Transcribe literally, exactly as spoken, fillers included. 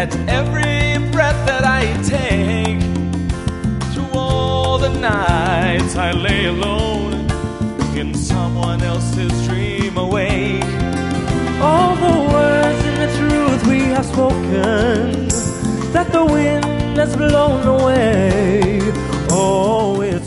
at every breath that I take. Through all the nights I lay alone in someone else's dream awake. All the words and the truth we have spoken, that the wind has blown away. Oh, it's